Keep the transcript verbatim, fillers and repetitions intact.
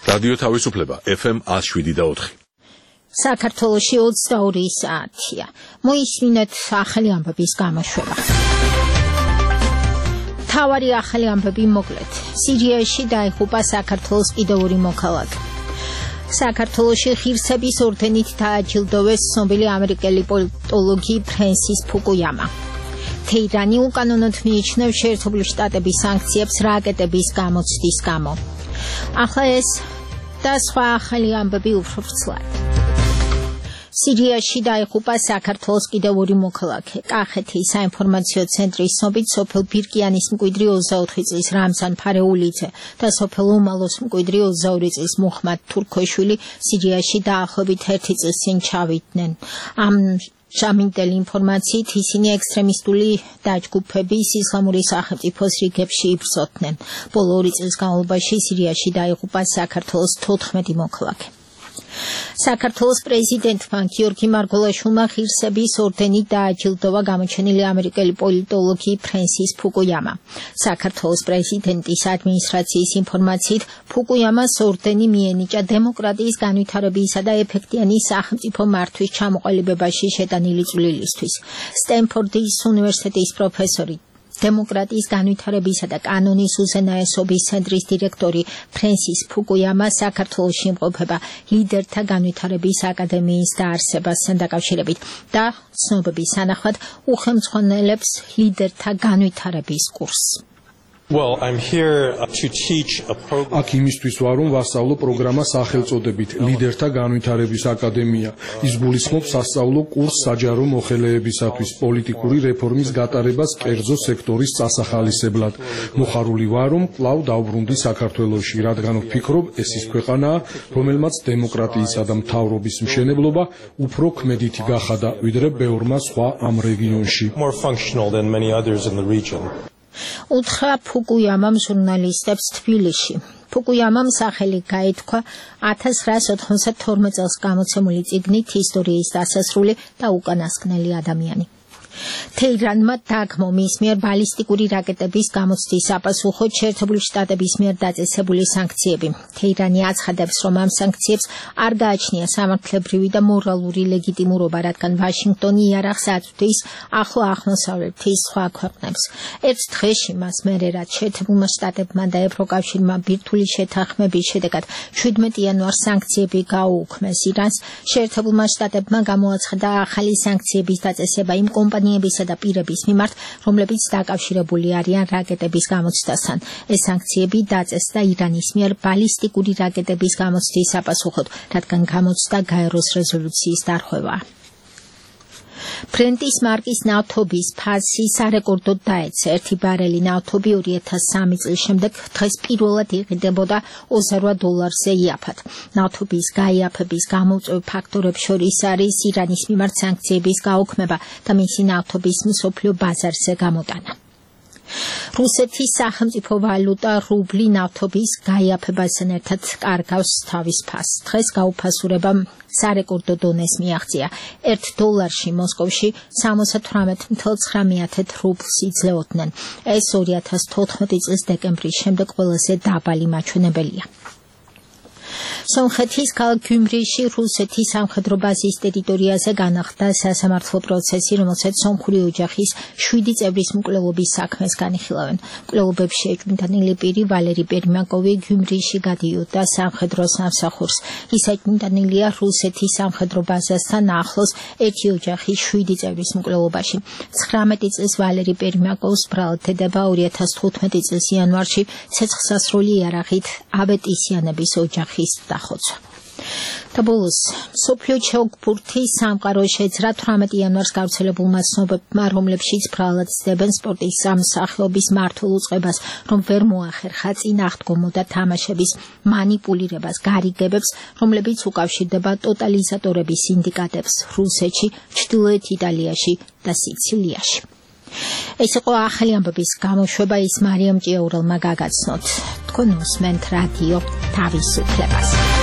რადიო თავისუფლება F M one oh seven და four. საქართველოში ოცდაორი საათია. მოისმინეთ ახალი ამბების გამოშვება. თავარი ახალი ამბები მოკლედ. სირიაში დაიღუპა საქართველოს კიდევ ორი მოქალაქე. საქართველოში ღირსების ორდენით დააჯილდოვეს ცნობილი ამერიკელი პოლიტოლოგი ფრენსის ფუკუიამა. თეირანი უკანონოდ მიიჩნევს შეერთებული შტატების სანქციებს რაკეტების გამოცდის გამო. ახლა ეს და სხვა ახალი ამბები უფრო ვრცლად. სირიაში დაიღუპა საქართველოს კიდევ ორი მოქალაქე. კახეთის საინფორმაციო ცენტრის ცნობით სოფელ ბირკიანის მკვიდრი ოცდაოთხი წლის რამზან ფარეულიძე და სოფელ უმალოს მკვიდრი ოცდაორი წლის მუხმად თურქოშვილი სირიაში დაახლოებით ერთი წლის წინ ჩავიდნენ. ამ Შამინტელი ინფორმაციით ისინი ექსტრემისტული დაჯგუფების ისლამური სახელმწიფოს რიგებში იბრძოდნენ. ბოლო ორი წლის განმავლობაში სირიაში დაიღუპა საქართველოს თოთხმეტი მოქალაქე. საქართველოს პრეზიდენტმა გიორგი მარგველაშვილმა ღირსების ორდენით დააჯილდოვა გამოჩენილი ამერიკელი პოლიტოლოგი ფრენსის ფუკუიამა. საქართველოს პრეზიდენტის ადმინისტრაციის ინფორმაციით ფუკუიამას ორდენი მიენიჭა დემოკრატიის განვითარებისა და ეფექტიანი სახელმწიფო მართვის ჩამოყალიბებაში შეტანილი წვლილისთვის. სტენფორდის უნივერსიტეტის პროფესორი დემოკრატიის განვითარებისა და კანონის უზენაესობის ცენტრის დირექტორი ფრენსის ფუკუიამა საქართველოში იმყოფება ლიდერთა განვითარების აკადემიის დაარსებასთან დაკავშირებით და ცნობების თანახმად უხელმძღვანელებს ლიდერთა განვითარების კურსს. Well, I'm here to teach a program. აქ იმისთვის ვარ, რომ ვასწავლო პროგრამა სახელწოდებით ლიდერთა განვითარების აკადემია. ის გულისხმობს სასწავლო კურსს საჯარო მოხელეებისათვის პოლიტიკური რეფორმის გატარებას კერძო სექტორის წასახალისებლად. მოხარული ვარ, რომ კვლავ დავბრუნდი საქართველოში, რადგან ვფიქრობ, ეს ის ქვეყანაა, რომელმაც დემოკრატიისა და მთავრობის მშენებლობა უფრო ქმედითი გახადა, ვიდრე ბევრმა სხვა ამ რეგიონში. More functional than many others in the region. უთხრა ფუკუიამამ ჟურნალისტებს თბილისში. ფუკუიამამ სახელი გაითქვა ათას ცხრაასი ოთხმოცდათორმეტ წელს გამოცემული წიგნით ისტორიის დასასრული და უკანასკნელი ადამიანი. თეირანმა დაგმო მის მიერ ბალისტიკური რაკეტების გამოცდის საპასუხოდ შეერთებული შტატების მიერ დაწესებული სანქციები. თეირანი აცხადებს, რომ ამ სანქციებს არ გააჩნია სამართლებრივი და მორალური ლეგიტიმურობა, რადგან ვაშინგტონი იარაღს აწვდის ახლო აღმოსავლეთის სხვა ქვეყნებს. ერთ დღეში მას მერე რაც შეერთებულმა შტატებმა და ევროკავშირმა ბირთვული შეთანხმების შედეგად შვიდმეტი იანვარს სანქციები გაუუქმეს ირანს, შეერთებულმა შტატებმა გამოაცხადა ახალი სანქციების დაწესება იმ კომპანიებისა და პირების მიმართ, რომლებიც დაკავშირებული არიან რაკეტების გამოცდასთან. ეს სანქციები დაწესდა ირანის მიერ ბალისტიკური რაკეტების გამოცდის საპასუხოდ, რადგან გამოცდა გაეროს რეზოლუციის დარღვევაა. ბრენტის მარკის ნავთობის ფასი სარეკორდოდ დაეცა. ერთი ბარელი ნავთობი ორი ათას სამი წლის შემდეგ დღეს პირველად იყიდებოდა ოცდარვა დოლარზე იაფად. ნავთობის გაიაფების გამომწვევ ფაქტორებს შორის არის ირანის მიმართ სანქციების გაუქმება და მისი ნავთობის მსოფლიო ბაზარზე გამოტანა. რუსეთის სახელმწიფო ვალუტა რუბლი ნავთობის გაიაფებასთან ერთად კარგავს თავის ფასს. დღეს გაუფასურება სარეკორდო დონეს მიაღწია. ერთ დოლარში მოსკოვში სამოცდათვრამეტ ათას ცხრამეტ რუბლს იძლეოდნენ. ეს ორი ათას თოთხმეტი წლის დეკემბრის შემდეგ ყველაზე დაბალი მაჩვენებელია. სომხეთის ქალაქ გიუმრიში რუსეთის სამხედრო ბაზის ტერიტორიაზე განახლდა სასამართლო პროცესი, რომელსაც სომხური ოჯახის შვიდი წევრის მკვლელობის საქმეს განიხილავენ. მკვლელობებში ეჭვმიტანილი პირი ვალერი პერიმაკოვი გიუმრიში გადიოდა სამხედრო სამსახურს. ის ეჭვმიტანილია რუსეთის სამხედრო ბაზასთან ახლოს ერთი ოჯახის შვიდი წევრის მკვლელობაში. ცხრამეტი წლის ვალერი პერიმაკოვს ბრალდება ორი ათას თხუთმეტი წლის იანვარში ცეცხლსასროლი იარაღით ავეტისიანების ოჯახის დახოცვა. და ბოლოს მსოფლიო ჩოგბურთის სამყარო შეძრა თვრამეტი იანვარს გავრცელებულმა ცნობებმა, რომლებშიც ბრალად ცდებენ სპორტის სამსახიობის მართულ უწყებას, რომ ვერ მოახერხა წინააღდგომო და თამაშების მანიპულირებას, გარიგებებს, რომლებიც უკავშირდება ტოტალიზატორების სინდიკატებს რუსეთში, ჩრდილოეთ იტალიაში და სიცილიაში. ეს იყო ახალი ამბების გამოშვება, ის მარიამ ჭიაურელმა გაგაცნოთ. თქვენ უსმენთ რადიო თავისუფლებას.